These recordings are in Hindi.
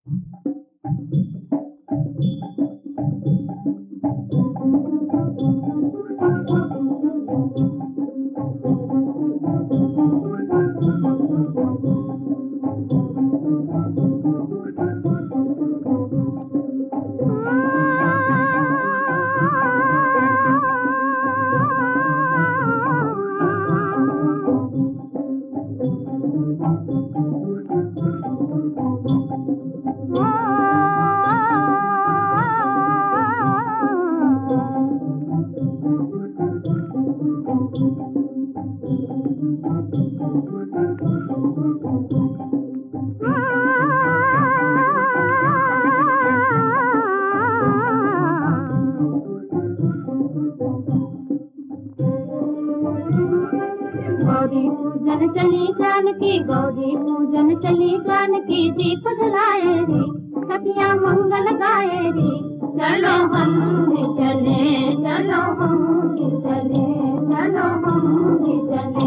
गौरी पूजन चली जानकी, गौरी पूजन चली जानकी, दीप जलाए रे सखिया मंगल गाए रे। चलो हम भी चले, चलो हम भी चले, चलो हम भी चले।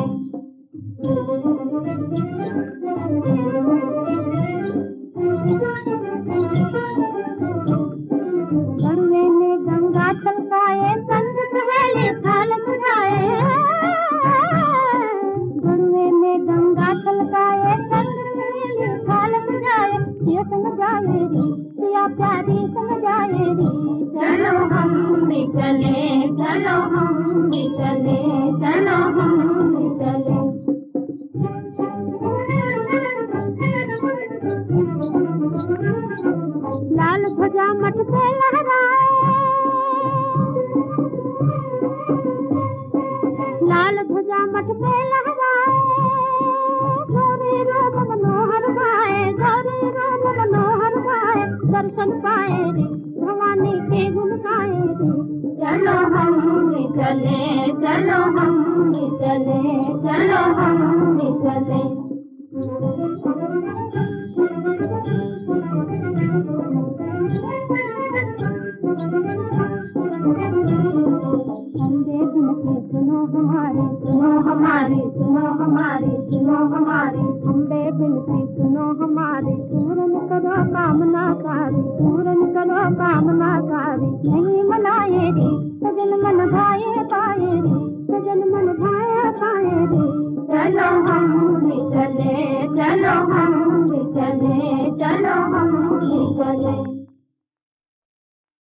गरुए में गंगा छलकाए, संग सहेली थाल सजाए। गरुए में गंगा छलकाए, संग सहेली थाल सजाए। ये संग जाए रे, सिया प्यारी संग जाए रे। चलो हम भी चले, चलो हम भी चले, चलो हम भी चले। लाल ध्वजा मठ पे लहराए, लाल ध्वजा मठ पे लहराए। गौरी रूप मनोहर भाए, गौरी रूप मनोहर भाए। दर्शन पाए रे भवानी के गुण गाए रे। चलो हम भी चले, चलो हम भी चले, चलो हम भी चले। सुनो हमारी, सुनो हमारी, सुनो हमारी, सुनो हमारी। अम्बे बिनती सुनो हमारी, पूरन करो कामना कारी, पूरन करो कामना कारी। नहीं मनाए रे सजन मन भाए पाए रे, सजन मन भाए पाए रे। चलो हम भी चले, चलो हम भी चले, चलो हम भी चले।